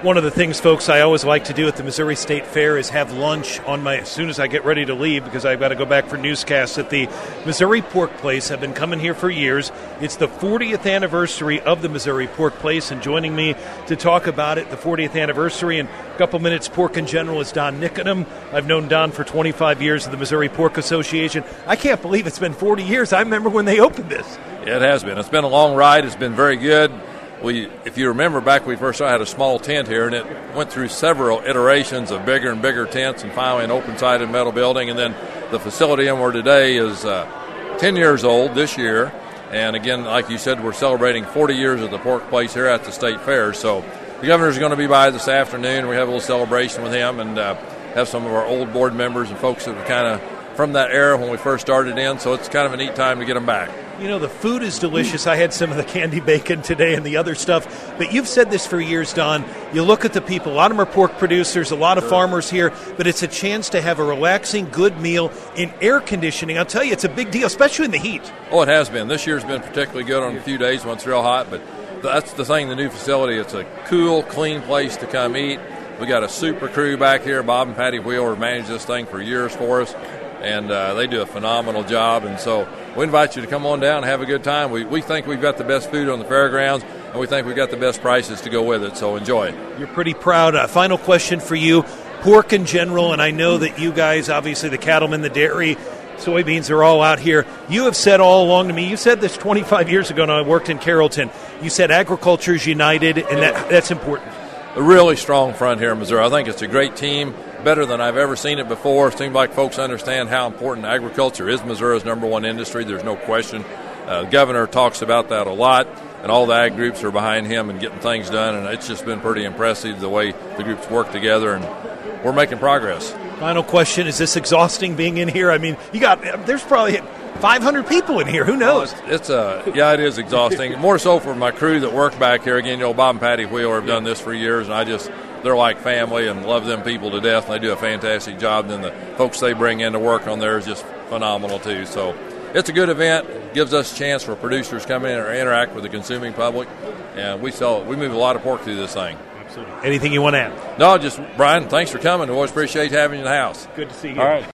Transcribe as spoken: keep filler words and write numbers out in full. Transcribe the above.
One of the things, folks, I always like to do at the Missouri State Fair is have lunch on my as soon as I get ready to leave, because I've got to go back for newscasts at the Missouri Pork Place. I've been coming here for years. It's the fortieth anniversary of the Missouri Pork Place, and joining me to talk about it, the fortieth anniversary, in a couple minutes, Pork in General, is Don Nicodem. I've known Don for twenty-five years of the Missouri Pork Association. I can't believe it's been forty years. I remember when they opened this. Yeah, it has been. It's been a long ride. It's been very good. We, if you remember back when we first started, I had a small tent here, and it went through several iterations of bigger and bigger tents, and finally an open-sided metal building. And then the facility in where today is uh, ten years old this year. And again, like you said, we're celebrating forty years of the Pork Place here at the State Fair. So the governor's going to be by this afternoon. We have a little celebration with him, and uh, have some of our old board members and folks that were kind of from that era when we first started in. So it's kind of a neat time to get them back. You know, the food is delicious. I had some of the candy bacon today and the other stuff. But you've said this for years, Don. You look at the people. A lot of them are pork producers, a lot of farmers here. But it's a chance to have a relaxing, good meal in air conditioning. I'll tell you, it's a big deal, especially in the heat. Oh, it has been. This year's been particularly good on a few days when it's real hot. But that's the thing, the new facility. It's a cool, clean place to come eat. We got a super crew back here. Bob and Patty Wheeler have managed this thing for years for us. And uh, they do a phenomenal job. And so we invite you to come on down and have a good time. We we think we've got the best food on the fairgrounds, and we think we've got the best prices to go with it, so enjoy it. You're pretty proud. Uh, final question for you. Pork in General, and I know that you guys, obviously the cattlemen, the dairy, soybeans are all out here. You have said all along to me, you said this twenty-five years ago when I worked in Carrollton, you said agriculture is united, and that that's important. A really strong front here in Missouri. I think it's a great team, better than I've ever seen it before. It seems like folks understand how important agriculture is Missouri's number one industry. There's no question. Uh, the governor talks about that a lot, and all the ag groups are behind him and getting things done, and it's just been pretty impressive the way the groups work together, and we're making progress. Final question, is this exhausting being in here? I mean, you got there's probably five hundred people in here. Who knows? Oh, it's, it's uh, yeah, it is exhausting. More so for my crew that work back here. Again, you know, Bob and Patty Wheeler have done this for years, and I just they're like family and love them people to death, and they do a fantastic job. And then the folks they bring in to work on there is just phenomenal too. So it's a good event. It gives us a chance for producers to come in and interact with the consuming public, and we sell we move a lot of pork through this thing. Absolutely. Anything you want to add? No, just Brian, thanks for coming. We always appreciate having you in the house. Good to see you. All right.